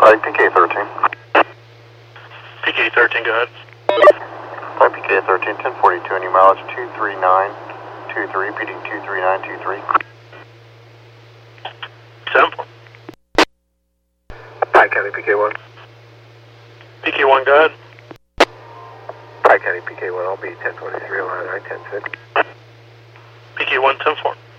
PK-13. PK-13, go ahead. PK-13, 1042, any mileage 23923, repeating 23923. 7-4. Pike County PK-1. PK-1, go ahead. Pike County PK-1, I'll be 1023 on I-10-6. PK-1, 10-4.